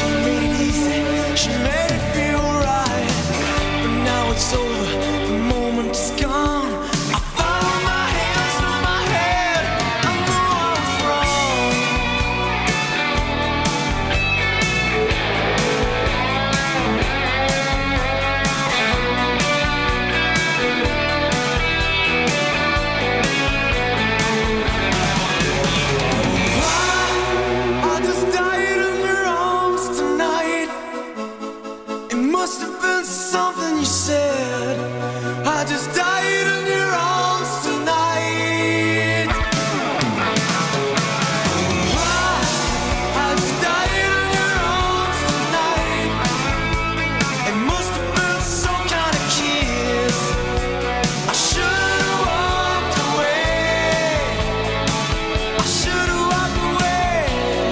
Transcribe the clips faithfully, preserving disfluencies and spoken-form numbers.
She made it easy, she made it feel right. But now it's over, the moment is gone. I follow my hands through my head, I know I was wrong. I, I just died in your arms tonight. It must have been something you said. I just died in your arms tonight. I, I just died in your arms tonight. It must have been some kind of kiss. I should have walked away. I should have walked away.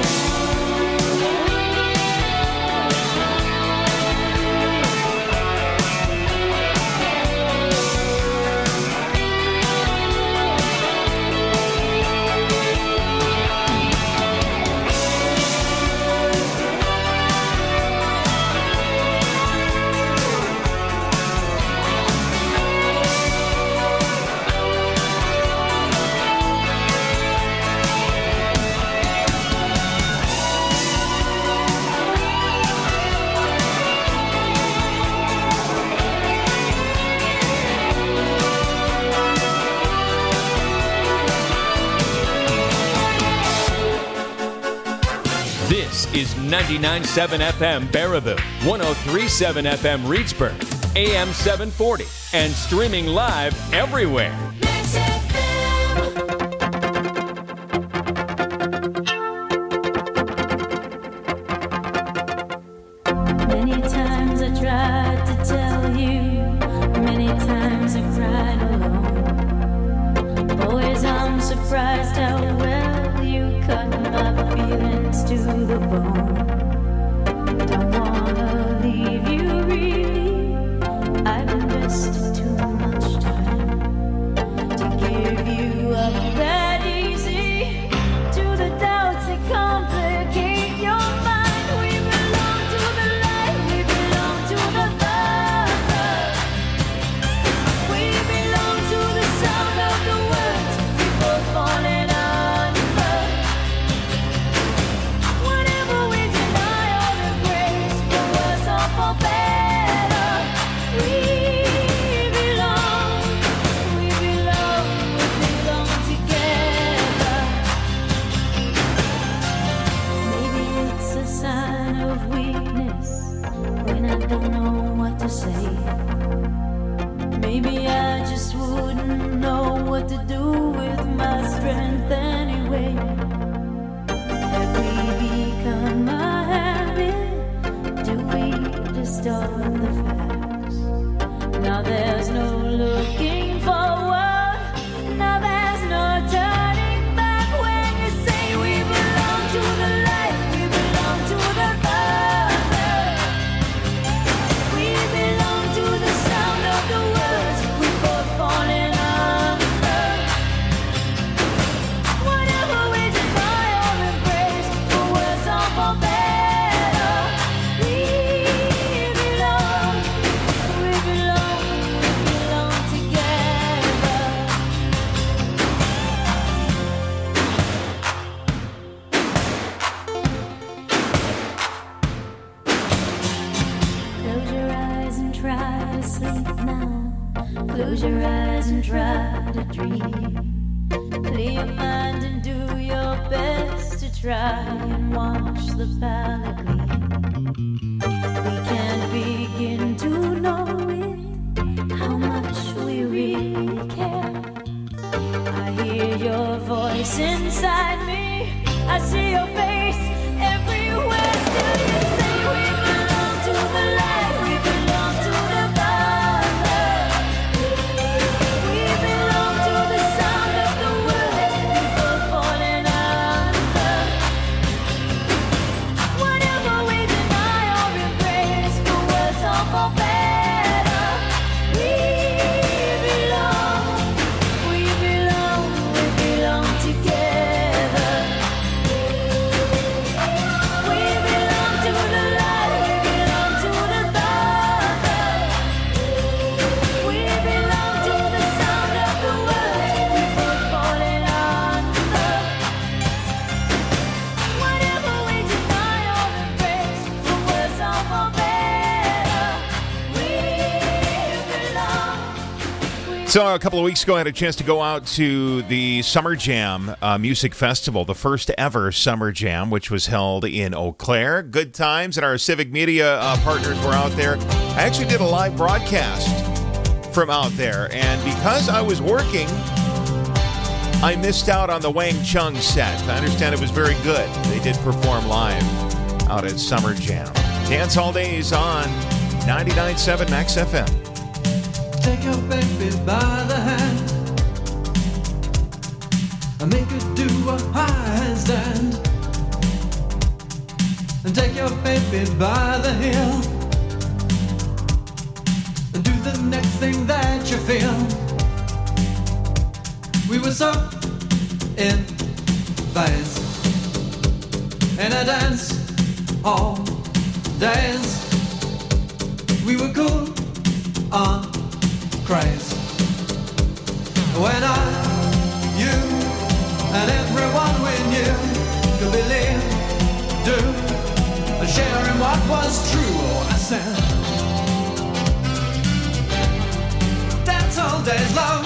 This is ninety-nine point seven F M Baraboo, one oh three point seven F M Reedsburg, A M seven forty, and streaming live everywhere. Many times I tried to tell you, many times I cried alone. Always I'm surprised how well you cut my feelings to the bone. Don't wanna leave you really, I've invested too much time to give you up that easy to the doubts that complicate your mind. We belong to the light, we belong to the love. We belong to the sound of the words we both falling under. Whatever we deny or embrace, for worse or for better, we belong, we belong, we belong together. Maybe it's a sign of weakness when I don't know what to say. Maybe I just wouldn't know what to do with my strength anyway. Have we become a habit? Do we distort the facts? Now there's no looking forward. Now there's no turning back when you say we belong to the light, we belong to the other. We belong to the sound of the words we both falling under. Whatever we deny or embrace, for worse or for better, we belong, we belong, we belong together. Close your eyes and try to sleep now. Close your eyes and try to dream. Clear your mind and do your best to try and wash the palate clean. We can't begin to know it, how much we really care. I hear your voice inside me, I see your face everywhere. Still you say we belong to the light, we belong to the other. We belong to the sound of the words we both falling under. Whatever So a couple of weeks ago, I had a chance to go out to the Summer Jam uh, Music Festival, the first ever Summer Jam, which was held in Eau Claire. Good times, and our civic media uh, partners were out there. I actually did a live broadcast from out there, and because I was working, I missed out on the Wang Chung set. I understand it was very good. They did perform live out at Summer Jam. Dance All Days on ninety-nine point seven Max F M. Take your baby by the hand and make her do a handstand. And take your baby by the heel and do the next thing that you feel. We were so in phase in a dance all days. We were cool on craze. When I, you, and everyone we knew could believe, do, and share in what was true. Oh, I said, dance all days long.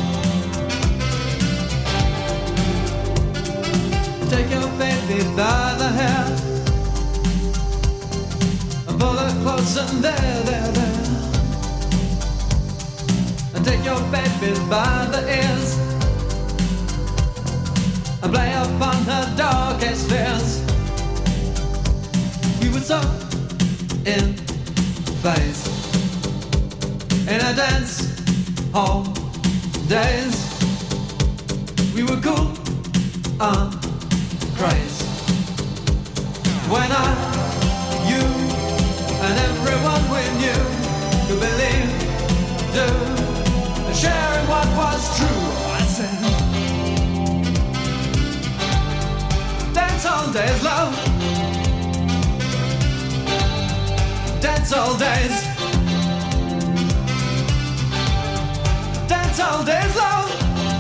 Take your baby by the hair and pull her close and there, there, there. And take your baby by the ears and play upon her darkest fears. We were so in phase in a dance hall days. We were cool on craze. When I, you, and everyone we knew could believe, do, and sharing what was true. I said, dance all days, love. Dance all days. Dance all days, love.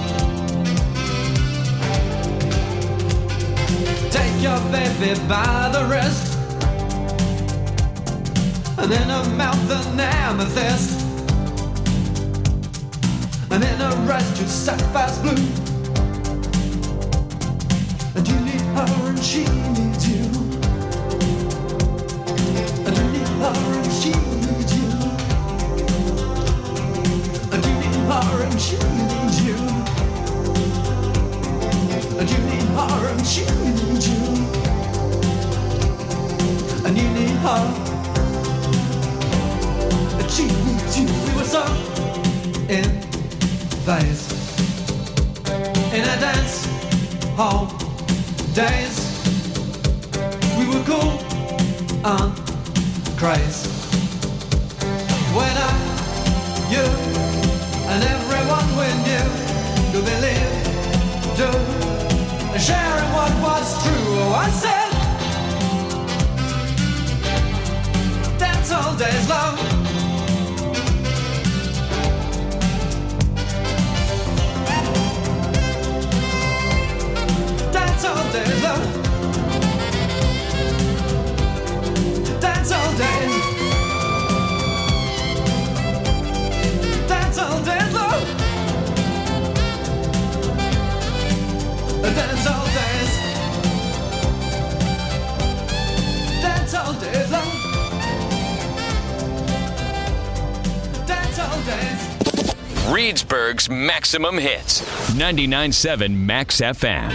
Take your baby by the wrist and in her mouth an amethyst. And in a red to sapphire's blue. And you need her and she needs you. And you need her and she needs you. And you need her and she needs you. And you need her and she needs you. And you need her and she needs you. We were so in phase in a dance hall days. We were cool on craze. When I, you, and everyone we knew could believe, do, and sharing what was true. Oh, I said, dance all days, love. Dance all days, love. Dance all days. Dance all days, love. Dance all days. Dance all days, love. Dance all days. Reedsburg's Maximum Hits. ninety-nine point seven Max F M.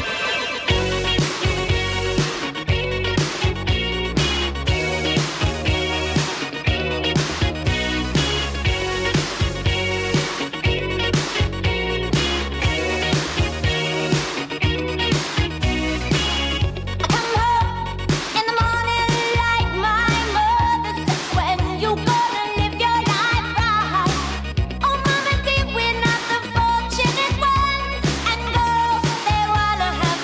Have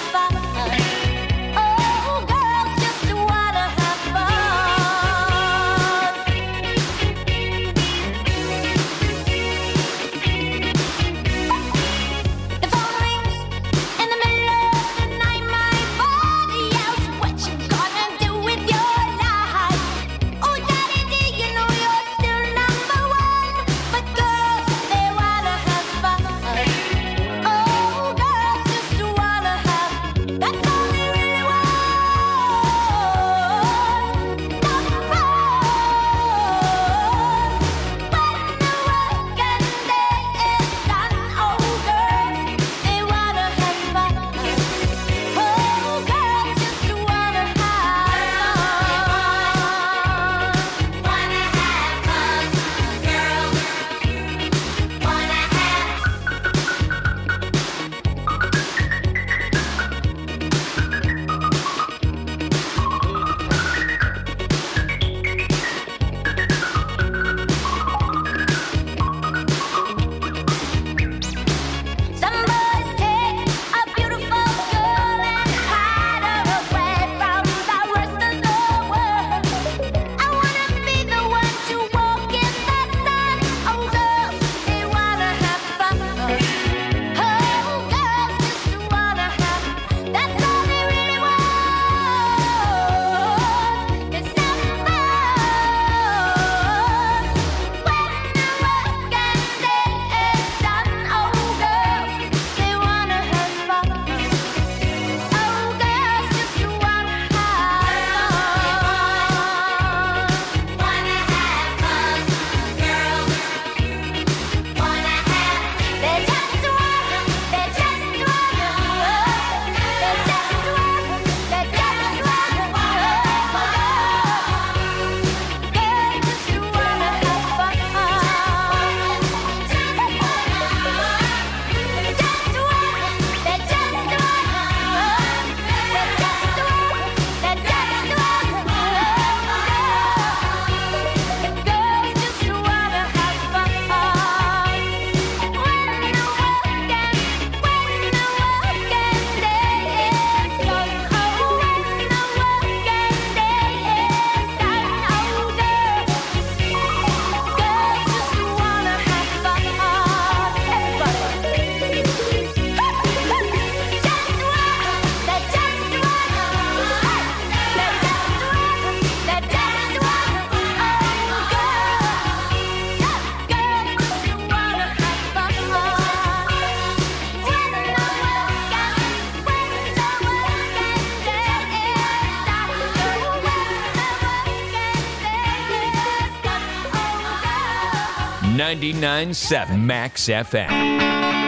ninety-nine point seven Max F M.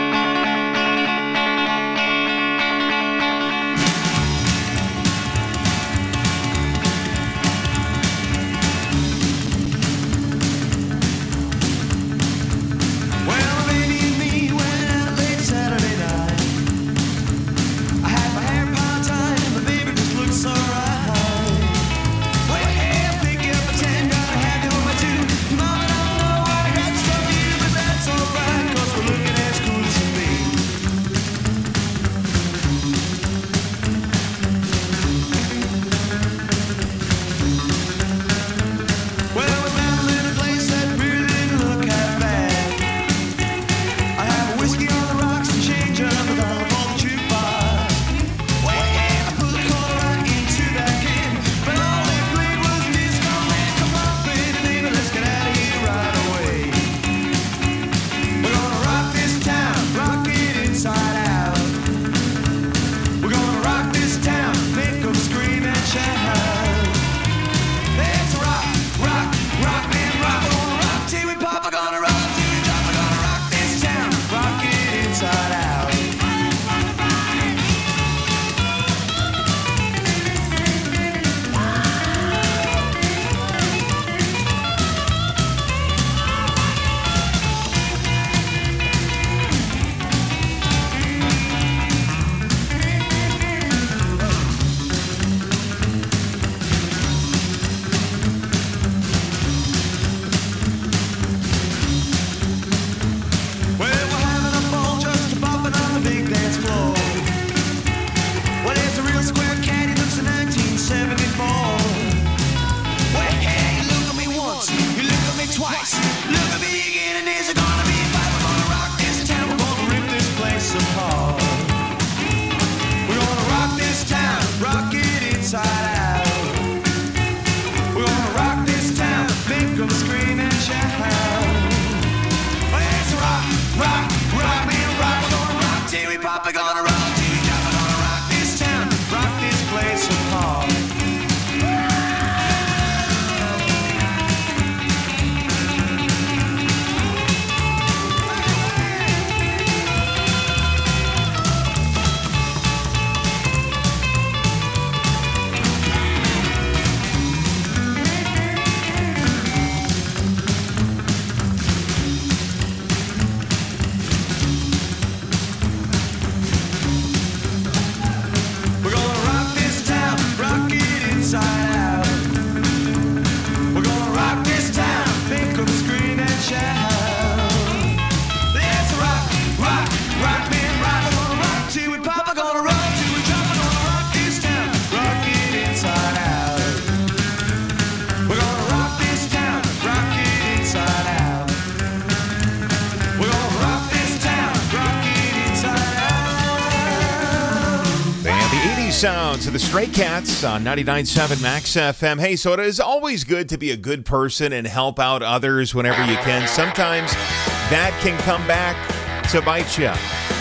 Sounds of the Stray Cats on ninety-nine point seven Max F M. Hey, so it is always good to be a good person and help out others whenever you can. Sometimes that can come back to bite you.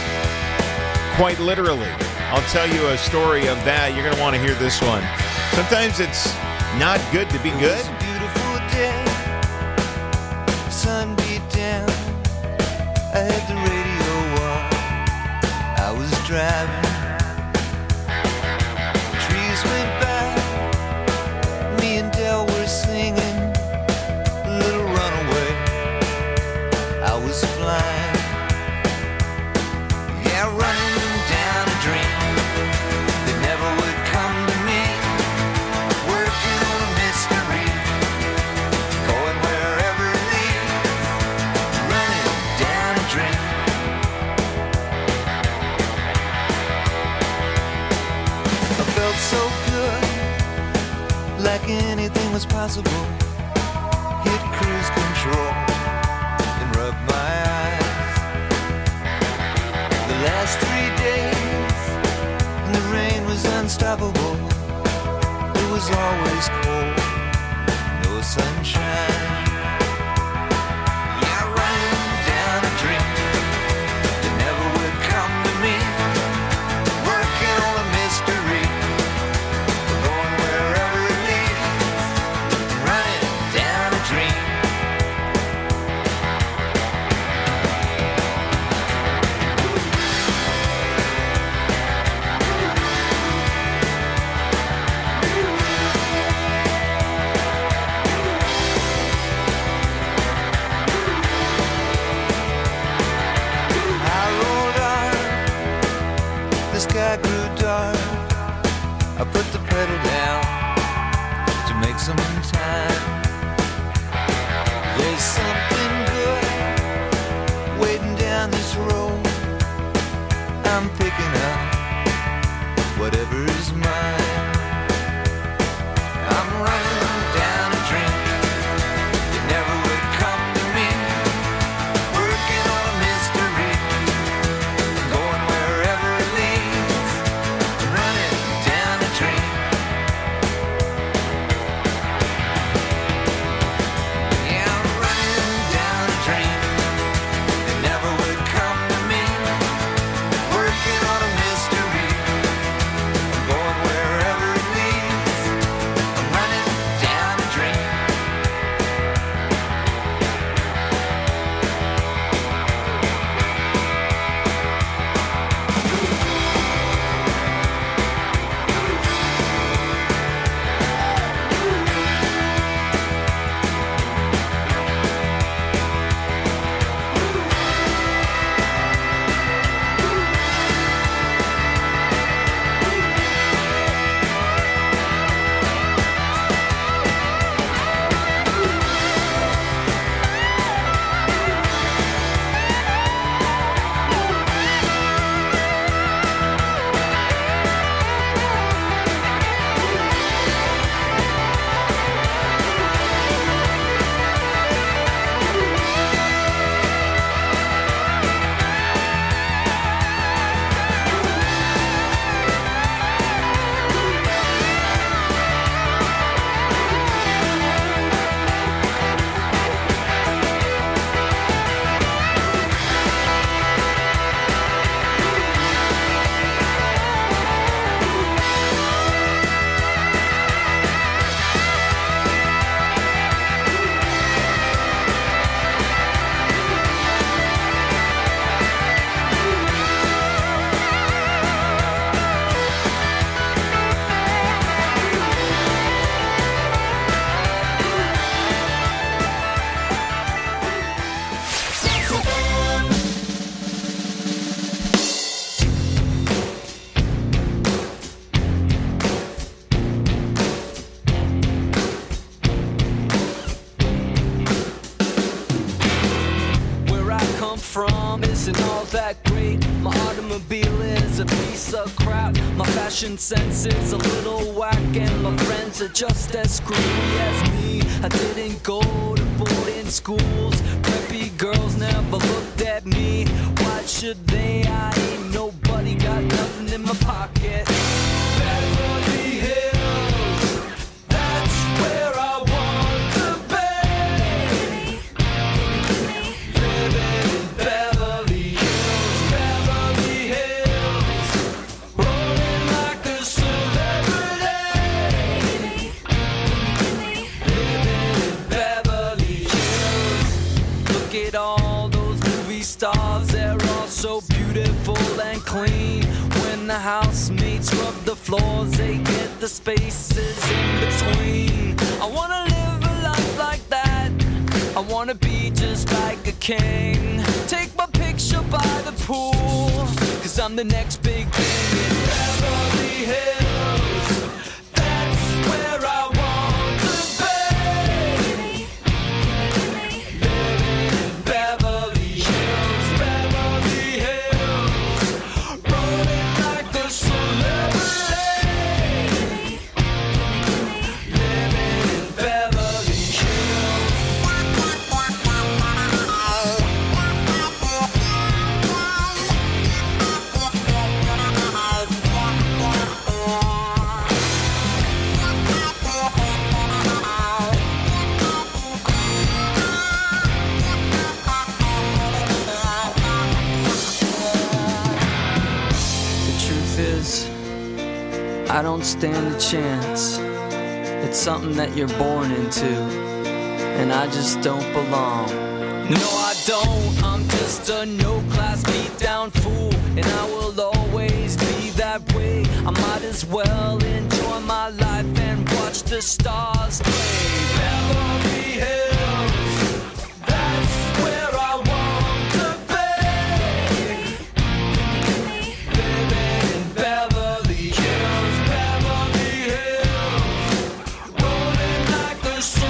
Quite literally. I'll tell you a story of that. You're going to want to hear this one. Sometimes it's not good to be good. It's a beautiful day. Sun beat down. I had the radio on. I was driving. Went by, me and Del were singing a little runaway. I was flying, yeah, running down a dream that never would come to me. Working on a mystery, going wherever it leads. Running down a dream. I felt so like anything was possible. Hit cruise control and rub my eyes. The last three days and the rain was unstoppable. It was always cold, no sunshine. Yeah, running down a dream that never would come to me. Working on a mystery. mine. There's something good waiting down this road. I'm picking up whatever is mine. I'm running down a dream that never would come to me. Working on a mystery, going wherever it leads. I'm running down a dream. Yeah, I'm running down a dream that never would come to me. Working on a mystery, going wherever it leads. I'm running down a dream. Where I come from isn't all that great. My automobile is a piece of crap. My fashion sense is a little whack, and my friends are just as screwy as me. I didn't go to boarding schools. Preppy girls never looked at me. Why should they? I ain't nobody, got nothing in my pocket. Beverly Hills, that's where I want to be. Living in Beverly Hills, Beverly Hills, rolling like a celebrity. Living in Beverly Hills. Look at all those movie stars, they're all so beautiful and clean. When the housemates rub the floors, they get the spaces in between. I wanna live a life like that. I wanna be just like a king. Take my picture by the pool, cause I'm the next big thing in Beverly Hills. That's where I want to be. Living in Beverly Hills, Beverly Hills, rolling like a celebrity. Living in Beverly Hills. The truth is, I don't stand a chance. It's something that you're born into, and I just don't belong. No, I don't. I'm just a no-class beat-down fool, and I will always be that way. I might as well enjoy my life and watch the stars play. Beverly Hills, that's where I want to be. Living in Beverly Hills, Beverly Hills, rolling like the sun.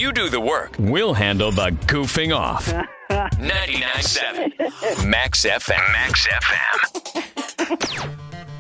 You do the work. We'll handle the goofing off. ninety-nine point seven Max F M. Max F M.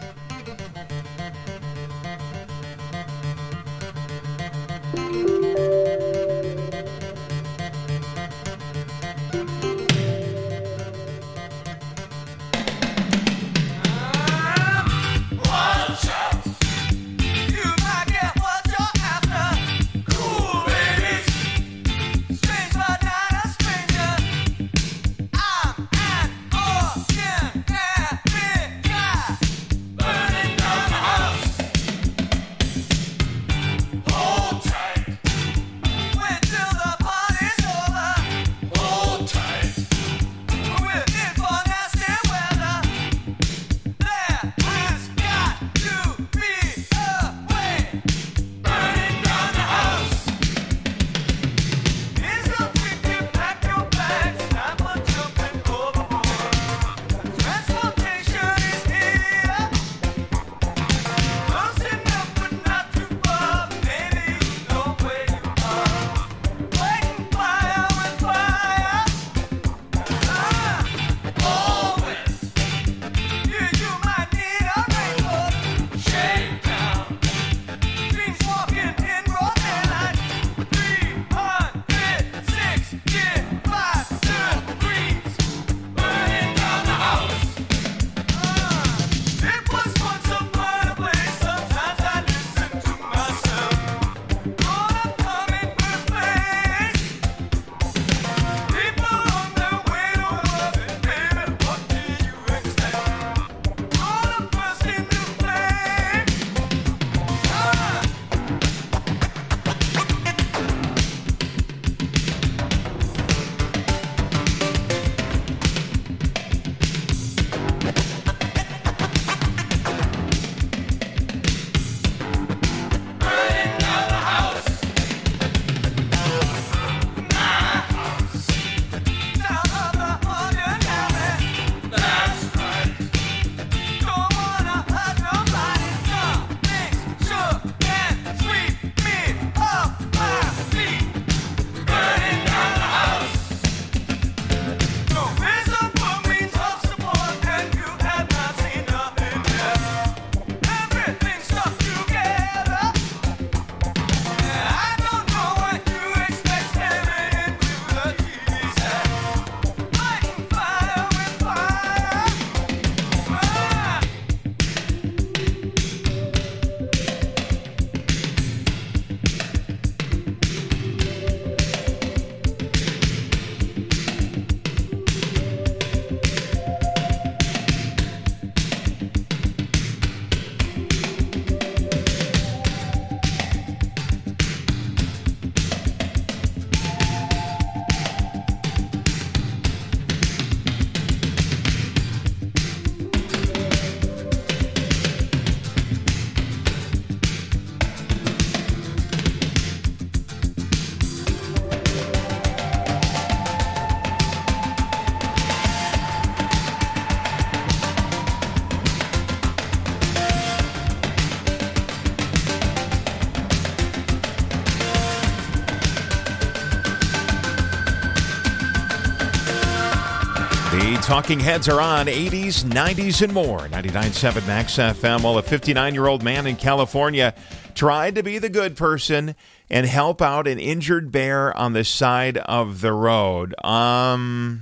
The Talking Heads are on eighties, nineties, and more. ninety-nine point seven Max F M. Well, a fifty-nine-year-old man in California tried to be the good person and help out an injured bear on the side of the road. Um,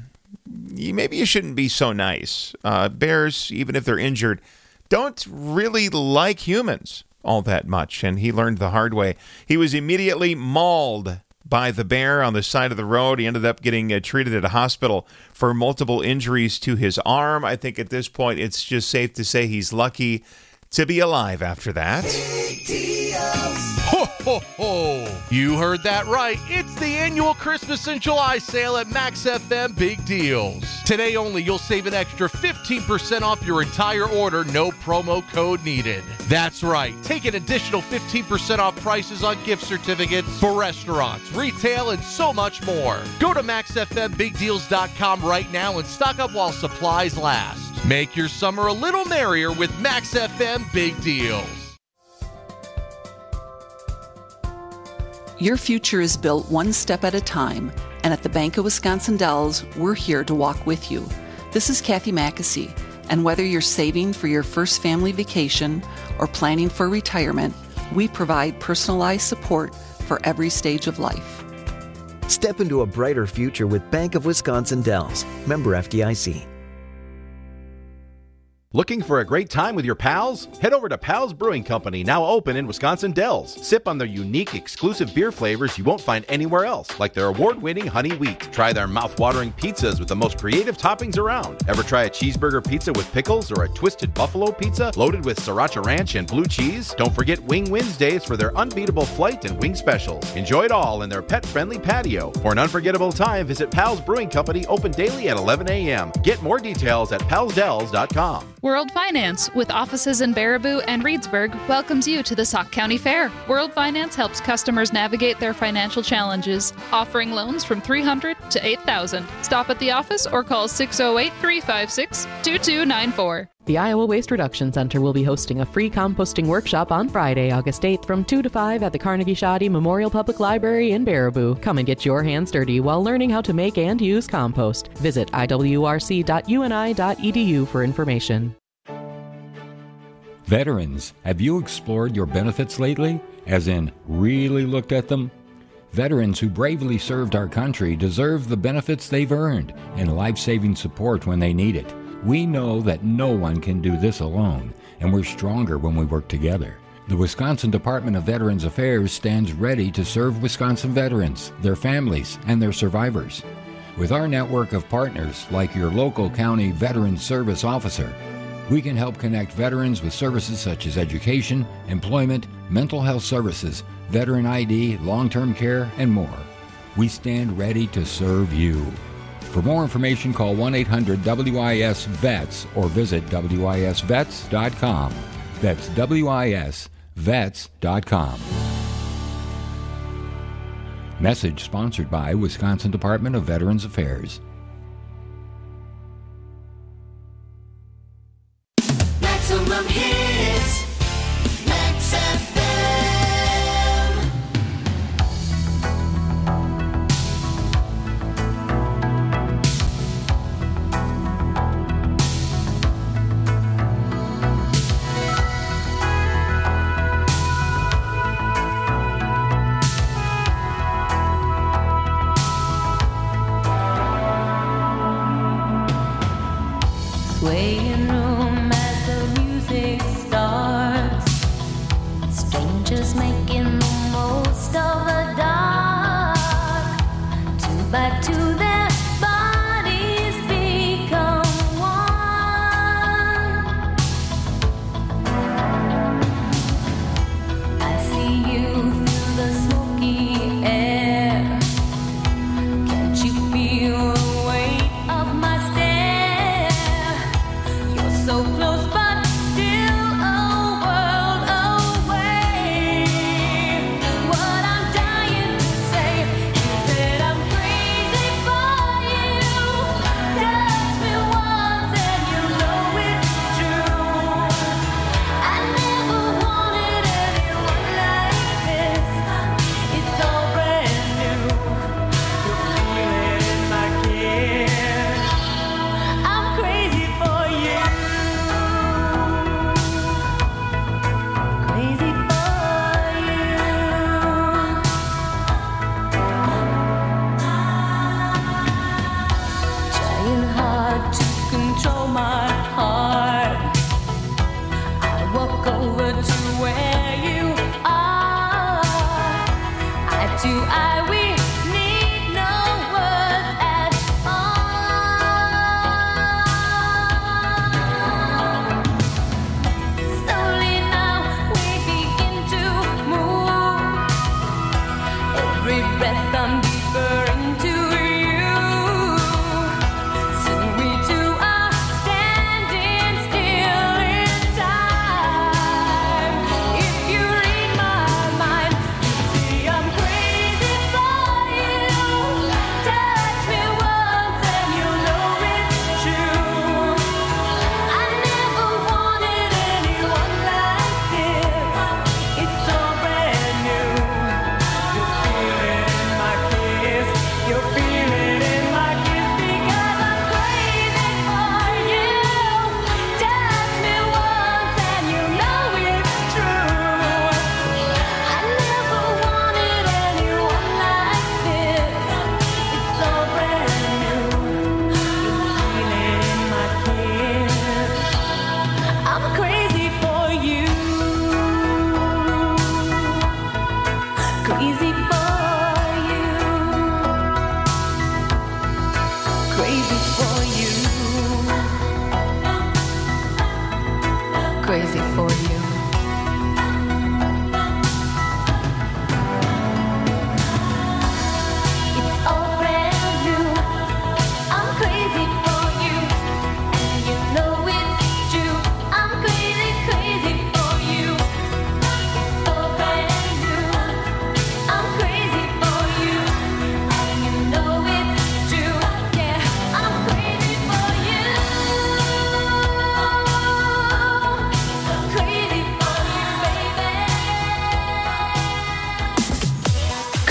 maybe you shouldn't be so nice. Uh, bears, even if they're injured, don't really like humans all that much, and he learned the hard way. He was immediately mauled by the bear on the side of the road. He ended up getting uh, treated at a hospital for multiple injuries to his arm. I think at this point it's just safe to say he's lucky to be alive after that. Ho, ho, ho. You heard that right. It's the annual Christmas in July sale at Max F M Big Deals. Today only, you'll save an extra fifteen percent off your entire order, no promo code needed. That's right. Take an additional fifteen percent off prices on gift certificates for restaurants, retail, and so much more. Go to max f m big deals dot com right now and stock up while supplies last. Make your summer a little merrier with Max F M Big Deals. Your future is built one step at a time, and at the Bank of Wisconsin Dells, we're here to walk with you. This is Kathy Mackesy, and whether you're saving for your first family vacation or planning for retirement, we provide personalized support for every stage of life. Step into a brighter future with Bank of Wisconsin Dells. Member F D I C. Looking for a great time with your pals? Head over to Pals Brewing Company, now open in Wisconsin Dells. Sip on their unique, exclusive beer flavors you won't find anywhere else, like their award-winning Honey Wheat. Try their mouth-watering pizzas with the most creative toppings around. Ever try a cheeseburger pizza with pickles or a twisted buffalo pizza loaded with sriracha ranch and blue cheese? Don't forget Wing Wednesdays for their unbeatable flight and wing specials. Enjoy it all in their pet-friendly patio. For an unforgettable time, visit Pals Brewing Company, open daily at eleven a.m. Get more details at pals dells dot com. World Finance, with offices in Baraboo and Reedsburg, welcomes you to the Sauk County Fair. World Finance helps customers navigate their financial challenges, offering loans from three hundred dollars to eight thousand dollars. Stop at the office or call six oh eight, three five six, two two nine four. The Iowa Waste Reduction Center will be hosting a free composting workshop on Friday, August eighth from two to five at the Carnegie Shoddy Memorial Public Library in Baraboo. Come and get your hands dirty while learning how to make and use compost. Visit I W R C dot U N I dot E D U for information. Veterans, have you explored your benefits lately? As in, really looked at them? Veterans who bravely served our country deserve the benefits they've earned and life-saving support when they need it. We know that no one can do this alone, and we're stronger when we work together. The Wisconsin Department of Veterans Affairs stands ready to serve Wisconsin veterans, their families, and their survivors. With our network of partners, like your local county Veterans Service Officer, we can help connect veterans with services such as education, employment, mental health services, veteran I D, long-term care, and more. We stand ready to serve you. For more information, call one eight hundred W I S vets or visit W I S vets dot com. That's W I S vets dot com. Message sponsored by Wisconsin Department of Veterans Affairs. Maximum hits, Max F M. Swaying room as the music starts, strangers making the most of the dark. Two by two their bodies become one. I see you through the smoky air. Can't you feel the weight of my stare? You're so close but still a world away. What I'm dying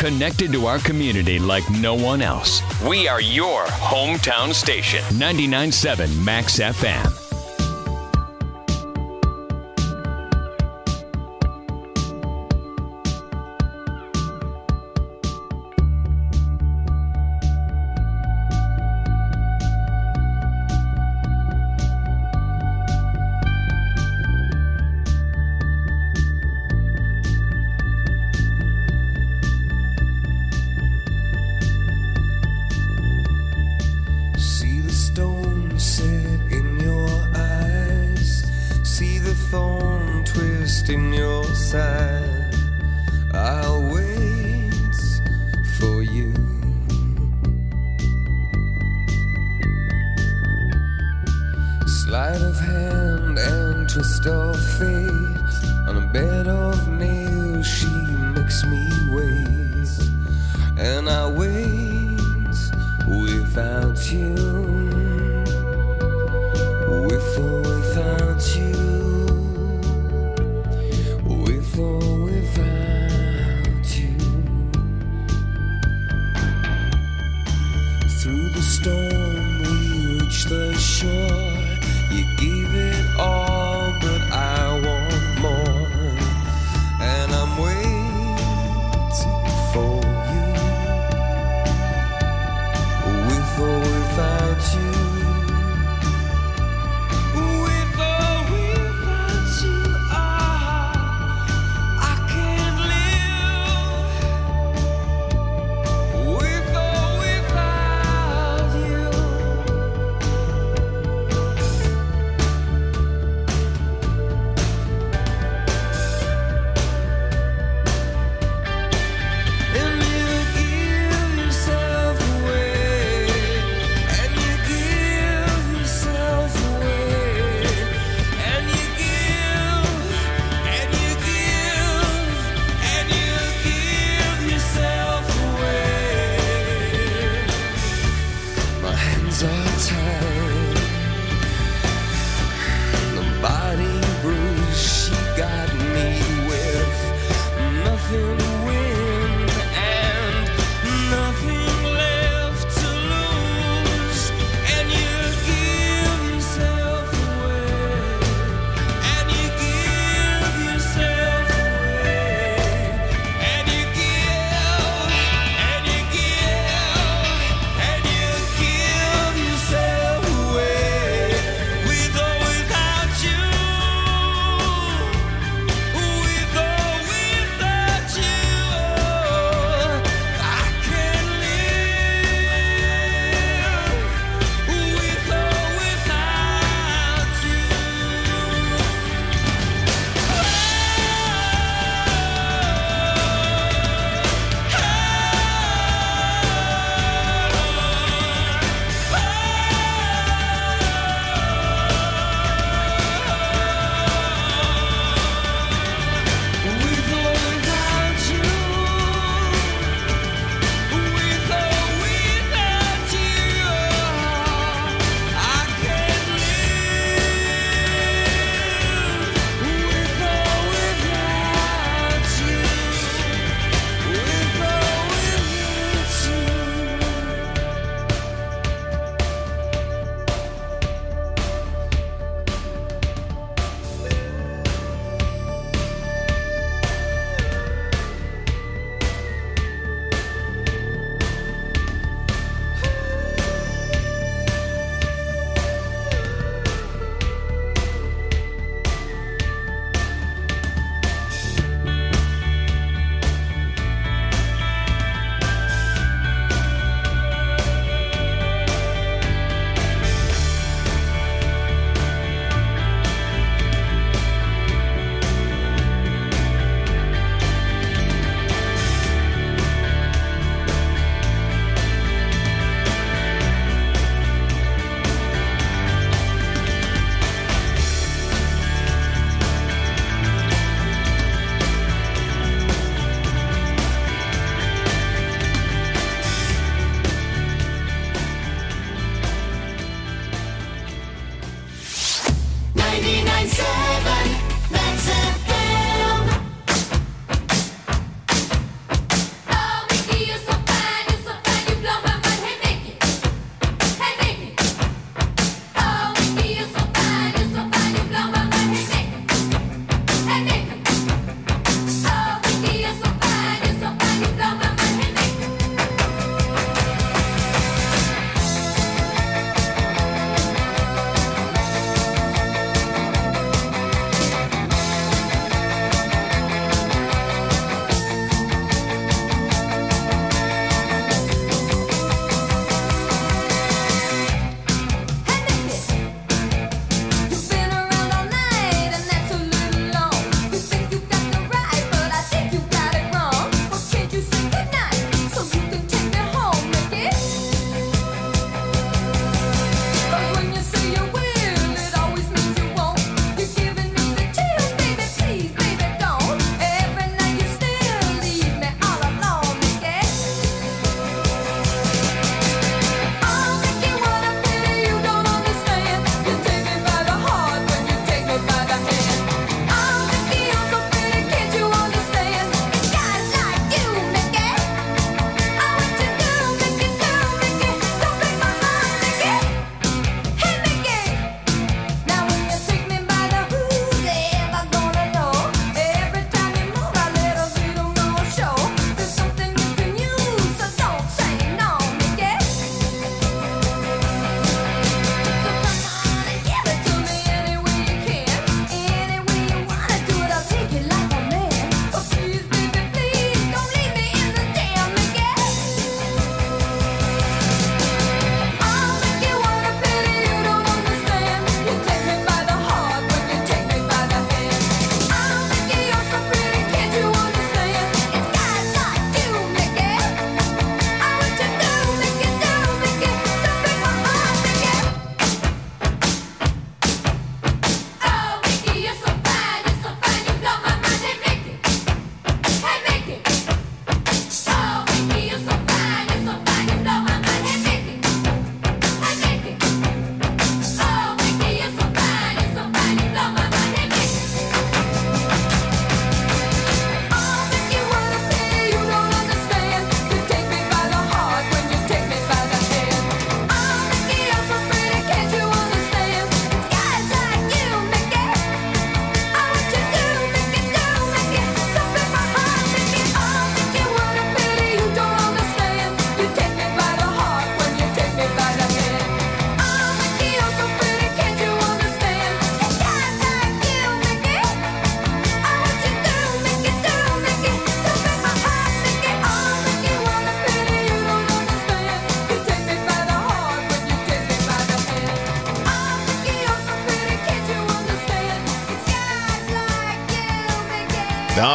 Connected to our community like no one else. We are your hometown station. ninety-nine point seven Max F M. With or without you, with or without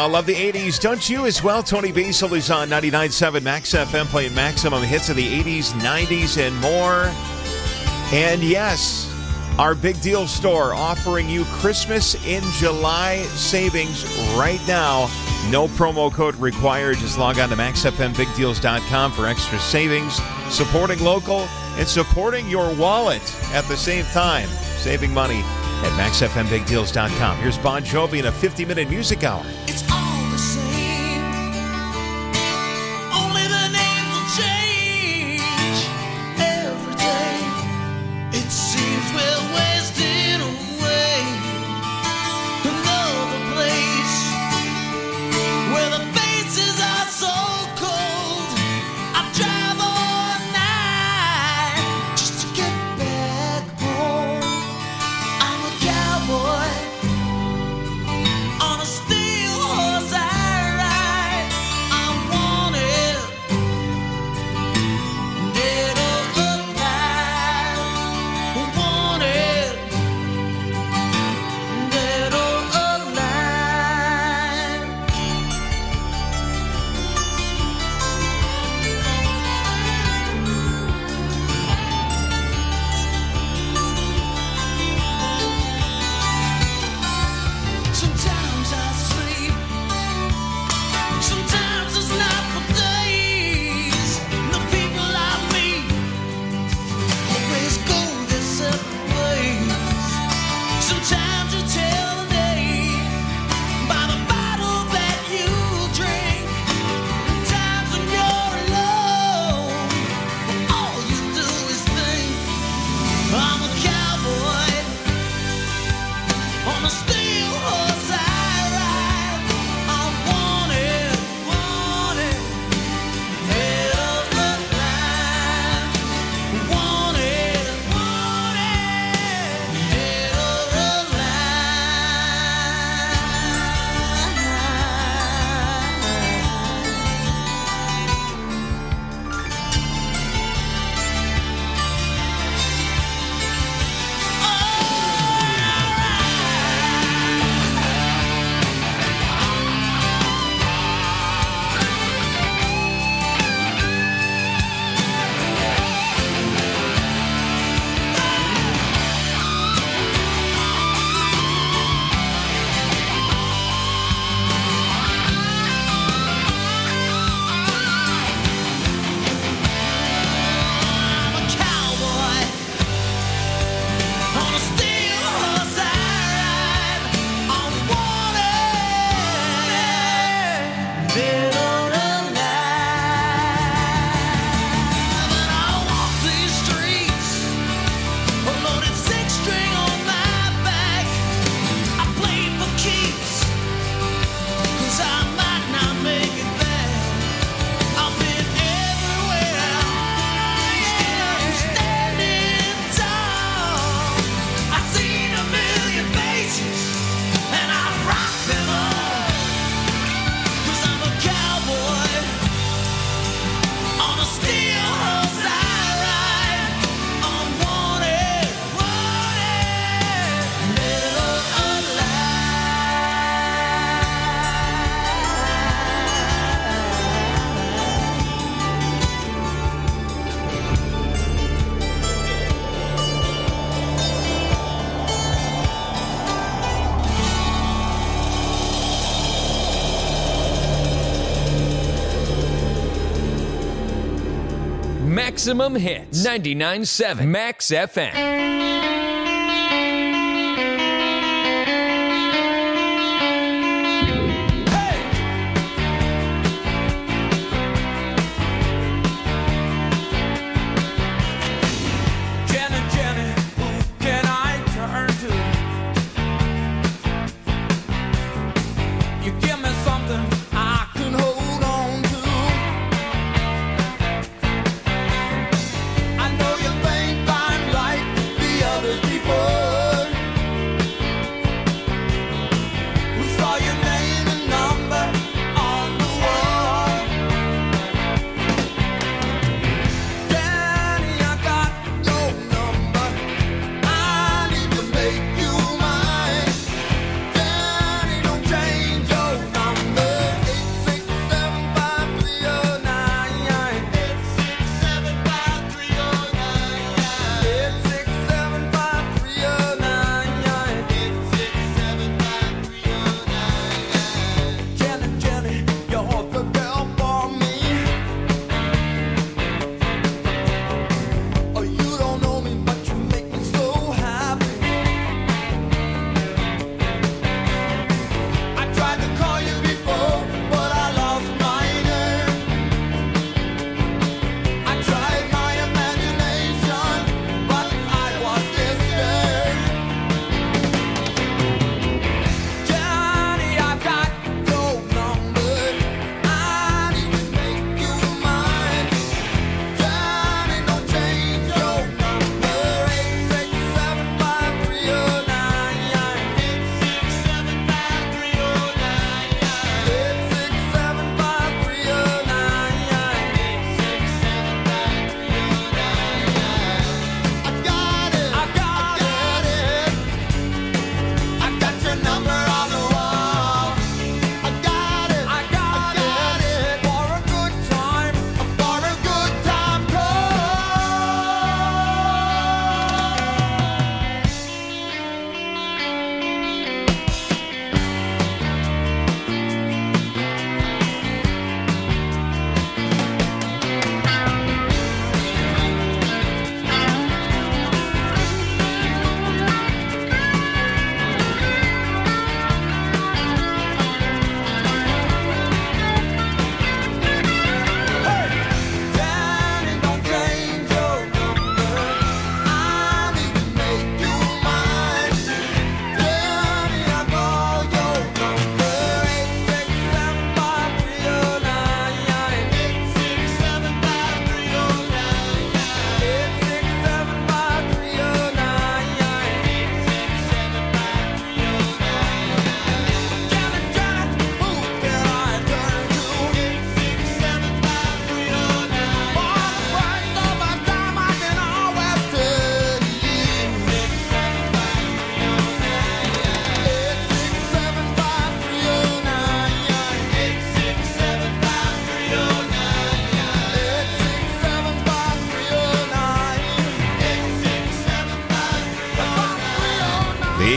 uh, love the eighties. Don't you as well? Tony Basil is on ninety-nine point seven Max F M playing maximum hits of the eighties, nineties, and more. And yes, our Big Deal store offering you Christmas in July savings right now. No promo code required. Just log on to max f m big deals dot com for extra savings. Supporting local and supporting your wallet at the same time. Saving money at max f m big deals dot com. Here's Bon Jovi in a fifty-minute music hour. It's all the same. Only the names will change every day. It seems we're wasting away. Another place where the faces are so cold. I drive all night just to get back home. I'm a cowboy on a steel horse I ride. I'm wanted, dead or alive. Wanted, dead or alive. Sometimes I sleep, sometimes it's not for days. The people I meet always go their separate ways. Sometimes you tell the day by the bottle that you drink. Times when you're alone, all you do is think. I'm a cowboy on a steel horse I ride. I'm wanted, wanted, dead or alive. Wanted, wanted, dead or I'm a cowboy on a steel horse I ride. I'm wanted, dead or alive. And I walk these streets, a loaded six string on my back. I play for keeps, 'cause I might not make it back. I've been everywhere, still I'm standing tall. I've seen a million faces, and I rock them all. 'Cause I'm a cowboy on a steel horse I ride. I'm wanted, wanted, dead or Maximum hits. ninety-nine point seven Max F M. Jenny, Jenny, who can I turn to? You give me something I can hold on to. I know you think I'm like the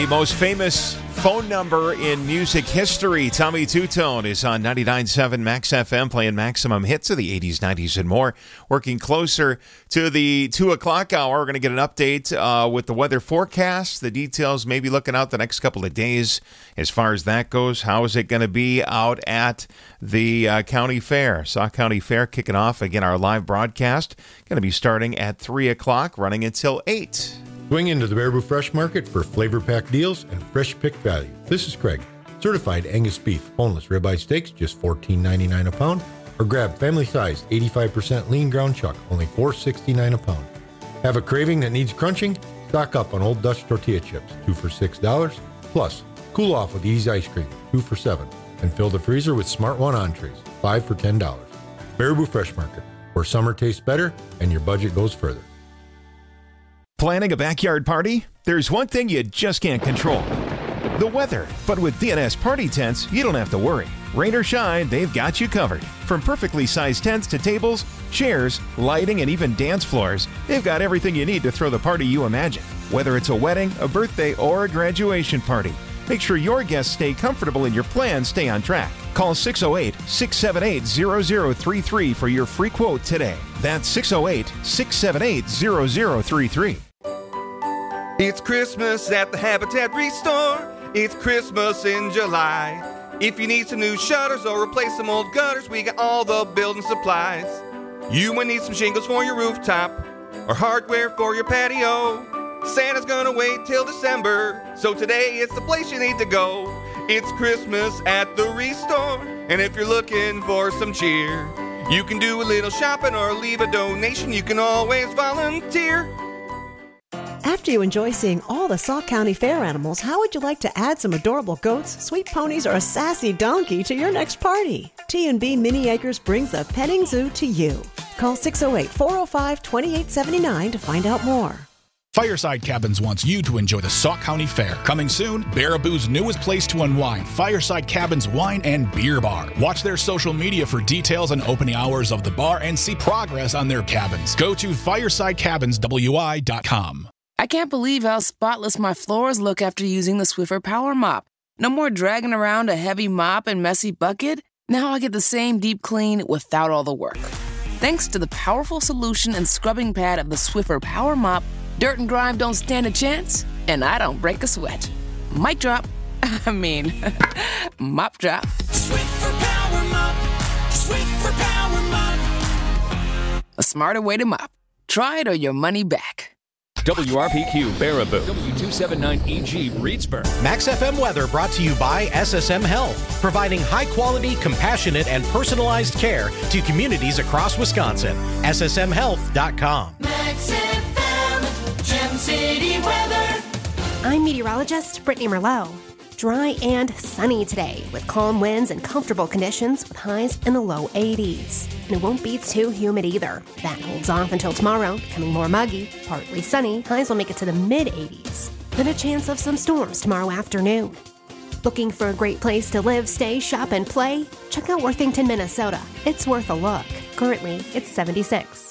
most famous phone number in music history. Tommy Tutone is on ninety-nine point seven Max F M, playing maximum hits of the eighties, nineties, and more. Working closer to the two o'clock hour, we're going to get an update uh, with the weather forecast, the details, maybe looking out the next couple of days as far as that goes. How is it going to be out at the uh, county fair? Sauk County Fair kicking off, again, our live broadcast. Going to be starting at three o'clock, running until eight. Swing into the Baraboo Fresh Market for flavor-packed deals and fresh pick value. This is Craig. Certified Angus beef, boneless ribeye steaks, just fourteen ninety-nine a pound. Or grab family-sized eighty-five percent lean ground chuck, only four sixty-nine a pound. Have a craving that needs crunching? Stock up on Old Dutch tortilla chips, two for six dollars. Plus, cool off with Easy Ice Cream, two for seven dollars. And fill the freezer with Smart One entrees, five for ten dollars. Baraboo Fresh Market, where summer tastes better and your budget goes further. Planning a backyard party? There's one thing you just can't control: the weather. But with D N S Party Tents, you don't have to worry. Rain or shine, they've got you covered. From perfectly sized tents to tables, chairs, lighting, and even dance floors, they've got everything you need to throw the party you imagine. Whether it's a wedding, a birthday, or a graduation party, make sure your guests stay comfortable and your plans stay on track. Call six oh eight, six seven eight, zero zero three three for your free quote today. That's six oh eight, six seven eight, zero zero three three. It's Christmas at the Habitat Restore. It's Christmas in July. If you need some new shutters or replace some old gutters, we got all the building supplies. You might need some shingles for your rooftop or hardware for your patio. Santa's gonna wait till December, so today it's the place you need to go. It's Christmas at the Restore, and if you're looking for some cheer, you can do a little shopping or leave a donation. You can always volunteer. After you enjoy seeing all the Sauk County Fair animals, how would you like to add some adorable goats, sweet ponies, or a sassy donkey to your next party? T and B Mini Acres brings the petting zoo to you. Call six oh eight, four oh five, two eight seven nine to find out more. Fireside Cabins wants you to enjoy the Sauk County Fair. Coming soon, Baraboo's newest place to unwind, Fireside Cabins Wine and Beer Bar. Watch their social media for details on opening hours of the bar and see progress on their cabins. Go to fireside cabins w i dot com. I can't believe how spotless my floors look after using the Swiffer Power Mop. No more dragging around a heavy mop and messy bucket. Now I get the same deep clean without all the work. Thanks to the powerful solution and scrubbing pad of the Swiffer Power Mop, dirt and grime don't stand a chance, and I don't break a sweat. Mic drop. I mean, mop drop. Swiffer Power Mop. Swiffer Power Mop. A smarter way to mop. Try it or your money back. W R P Q Baraboo, W two seventy-nine E G Reedsburg. Max F M weather brought to you by S S M Health, providing high-quality, compassionate, and personalized care to communities across Wisconsin. S S M health dot com. Max F M, Gem City weather. I'm meteorologist Brittany Merlot. Dry and sunny today with calm winds and comfortable conditions with highs in the low eighties. And it won't be too humid either. That holds off until tomorrow, becoming more muggy, partly sunny. Highs will make it to the mid eighties. Then a chance of some storms tomorrow afternoon. Looking for a great place to live, stay, shop, and play? Check out Worthington, Minnesota. It's worth a look. Currently, it's seventy-six.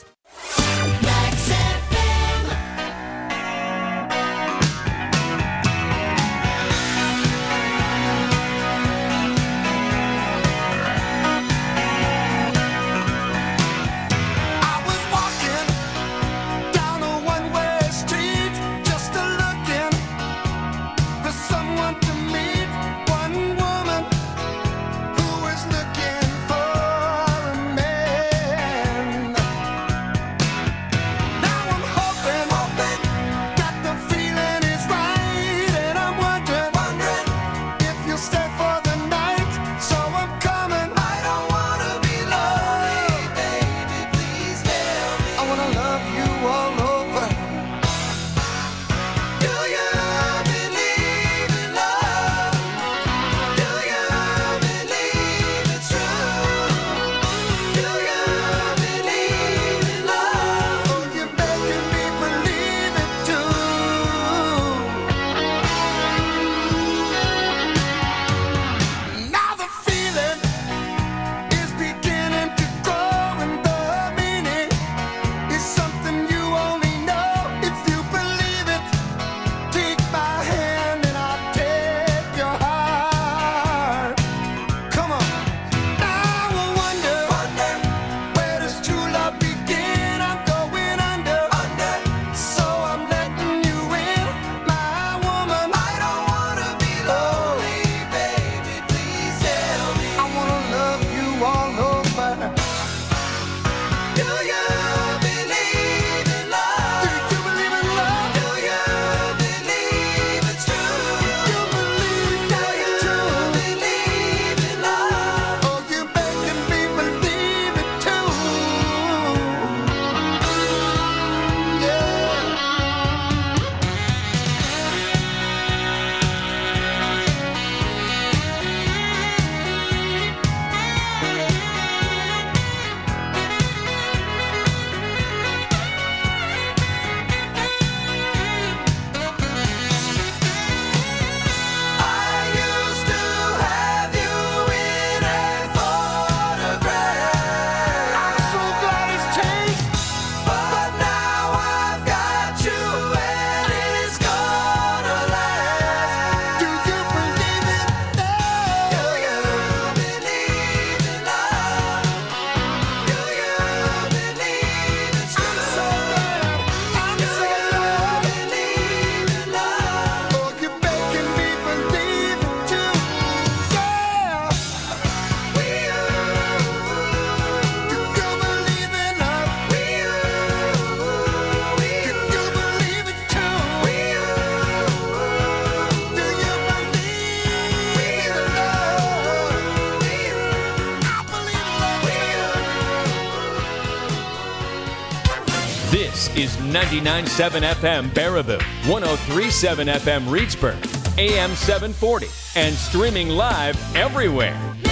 This is ninety-nine point seven F M Baraboo, one oh three point seven F M Reedsburg, A M seven forty, and streaming live everywhere.